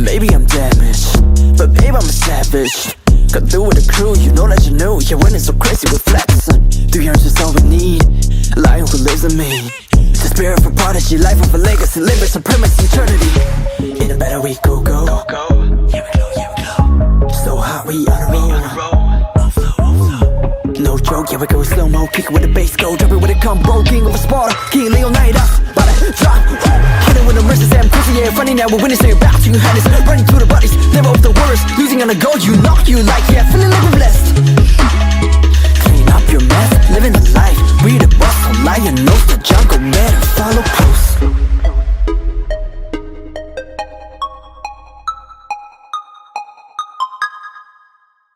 Maybe I'm damaged, but babe, I'm a savage. Got through with the crew, you know that you knew. Yeah, when it's so crazy with flex. 3 years is all we need, a lion who lives in me. The spirit of a prodigy, life of a legacy, living supremacy, eternity. In a better we go. Here we go. So hot, we on a roll. No joke, yeah we go slow-mo. Kick it with the bass, go drop it with a combo. King of a Sparta, King Leonidas. About to drop, hit it with the mercies, I'm crazy, yeah. Funny now, we're winning, so you're about to handle. Running through the bodies, never off the worst. Losing on the go, you knock, you like, yeah. Feeling like we're blessed.